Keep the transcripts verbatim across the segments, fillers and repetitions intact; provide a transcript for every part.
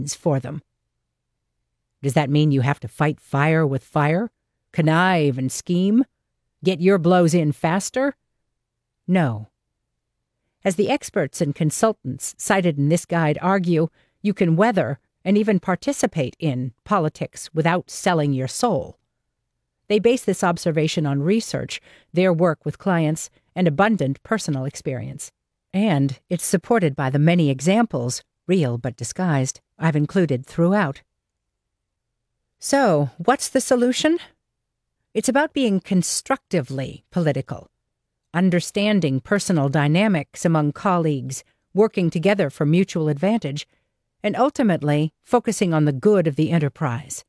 for them. Does that mean you have to fight fire with fire, connive and scheme, get your blows in faster? No. As the experts and consultants cited in this guide argue, you can weather and even participate in politics without selling your soul. They base this observation on research, their work with clients, and abundant personal experience. And it's supported by the many examples, real but disguised, I've included throughout. So, what's the solution? It's about being constructively political, understanding personal dynamics among colleagues, working together for mutual advantage, and ultimately focusing on the good of the enterprise.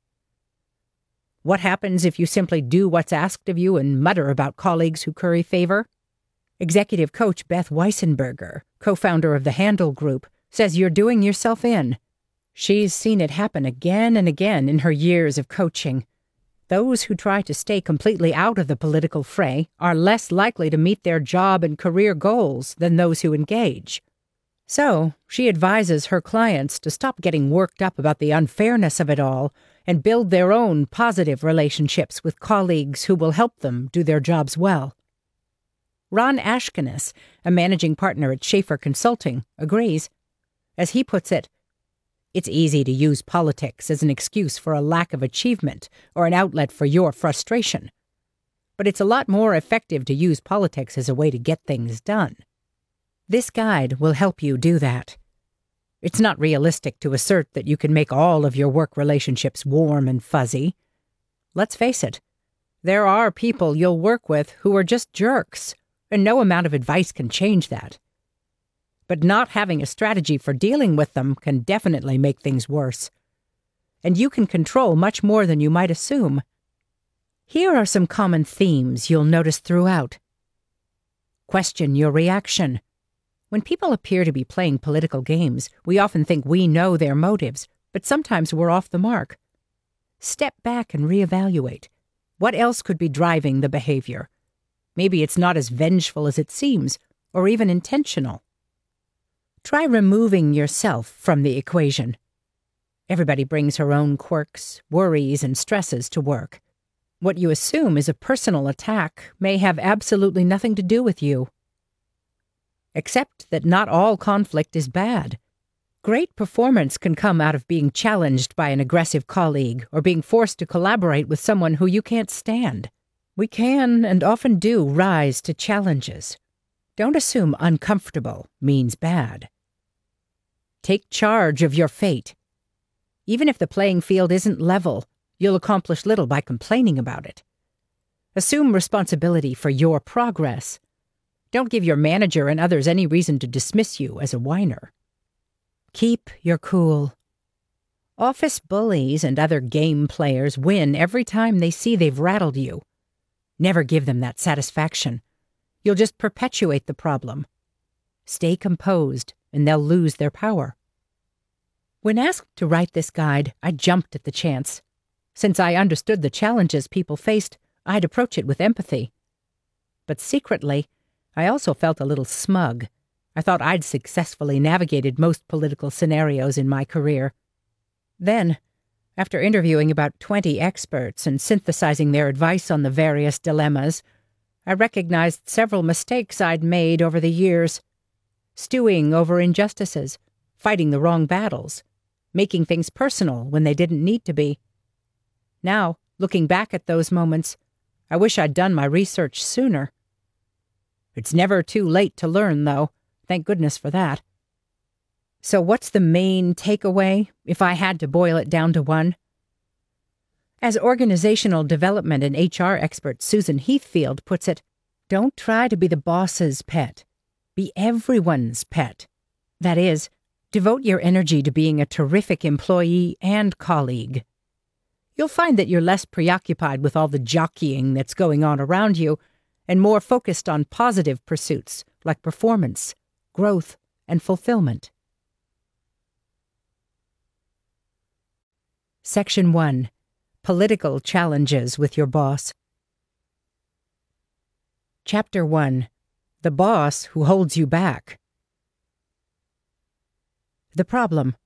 What happens if you simply do what's asked of you and mutter about colleagues who curry favor? Executive coach Beth Weissenberger, co-founder of the Handle Group, says you're doing yourself in. She's seen it happen again and again in her years of coaching. Those who try to stay completely out of the political fray are less likely to meet their job and career goals than those who engage. So, she advises her clients to stop getting worked up about the unfairness of it all and build their own positive relationships with colleagues who will help them do their jobs well. Ron Ashkenas, a managing partner at Schaefer Consulting, agrees. As he puts it, it's easy to use politics as an excuse for a lack of achievement or an outlet for your frustration. But it's a lot more effective to use politics as a way to get things done. This guide will help you do that. It's not realistic to assert that you can make all of your work relationships warm and fuzzy. Let's face it, there are people you'll work with who are just jerks, and no amount of advice can change that. But not having a strategy for dealing with them can definitely make things worse. And you can control much more than you might assume. Here are some common themes you'll notice throughout. Question your reaction. When people appear to be playing political games, we often think we know their motives, but sometimes we're off the mark. Step back and reevaluate. What else could be driving the behavior? Maybe it's not as vengeful as it seems, or even intentional. Try removing yourself from the equation. Everybody brings her own quirks, worries, and stresses to work. What you assume is a personal attack may have absolutely nothing to do with you. Accept that not all conflict is bad. Great performance can come out of being challenged by an aggressive colleague or being forced to collaborate with someone who you can't stand. We can, and often do, rise to challenges. Don't assume uncomfortable means bad. Take charge of your fate. Even if the playing field isn't level, you'll accomplish little by complaining about it. Assume responsibility for your progress. Don't give your manager and others any reason to dismiss you as a whiner. Keep your cool. Office bullies and other game players win every time they see they've rattled you. Never give them that satisfaction. You'll just perpetuate the problem. Stay composed, and they'll lose their power. When asked to write this guide, I jumped at the chance. Since I understood the challenges people faced, I'd approach it with empathy. But secretly, I also felt a little smug. I thought I'd successfully navigated most political scenarios in my career. Then, after interviewing about twenty experts and synthesizing their advice on the various dilemmas, I recognized several mistakes I'd made over the years. Stewing over injustices, fighting the wrong battles, making things personal when they didn't need to be. Now, looking back at those moments, I wish I'd done my research sooner. It's never too late to learn, though. Thank goodness for that. So what's the main takeaway, if I had to boil it down to one? As organizational development and H R expert Susan Heathfield puts it, don't try to be the boss's pet. Be everyone's pet. That is, devote your energy to being a terrific employee and colleague. You'll find that you're less preoccupied with all the jockeying that's going on around you, and more focused on positive pursuits like performance, growth, and fulfillment. Section one. Political Challenges with Your Boss. Chapter one. The Boss Who Holds You Back. The problem.